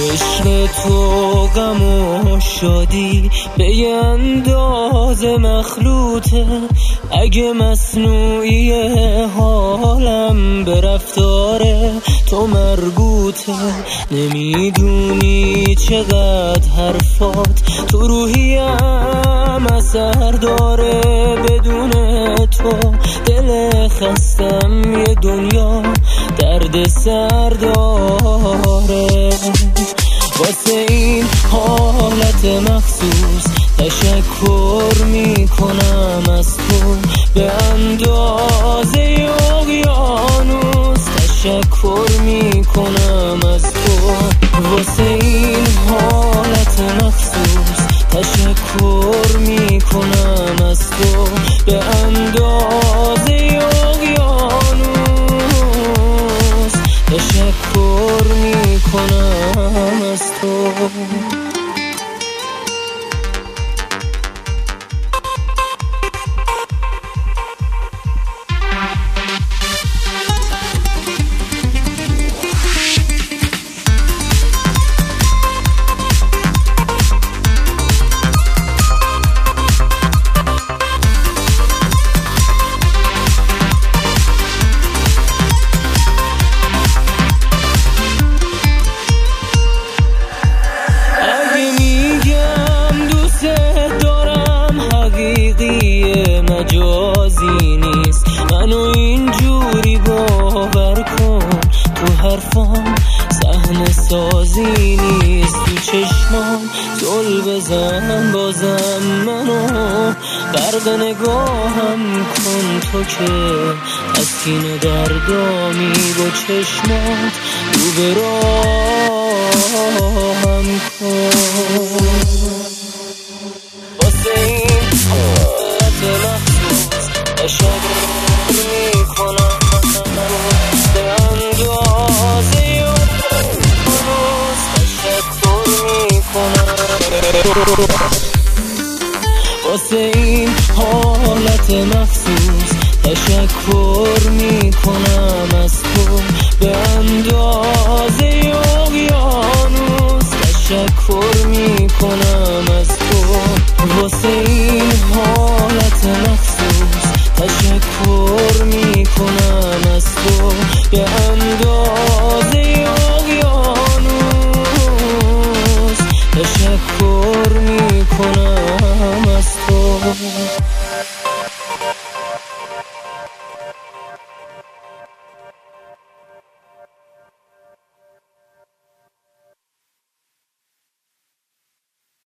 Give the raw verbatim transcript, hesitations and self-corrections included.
عشق تو غم و شادی به یه اندازه مخلوطه، اگه مصنوعی حالم به رفتار تو مربوطه. نمیدونی چقدر حرفات تو روحیم اثر داره، بدون تو دل خستم یه دنیا درد سر داره. واسه این حالت مخصوص تشکر میکنم از تو، به اندازه اقیانوس تشکر میکنم از تو. واسه این حالت مخصوص تشکر میکنم از تو، به اندازه اقیانوس تشکر میکنم از تو. مجازی نیست، منو اینجوری باور کن، تو حرفام صحنه سازی نیست. تو چشمام زل بزن بازم منو غرق نگاهم کن، تو که تسکین دردامی با چشمات رو به راهم کن. واسه این حالت مخصوص تشکر میکنم، به اندازه اقیانوس تشکر میکنم. واسه این حالت مخصوص تشکر میکنم از تو، به اندازه اقیانوس تشکر میکنم از تو. واسه این حالت مخصوص تشکر میکنم از تو، به اندازه اقیانوس تشکر میکنم از تو.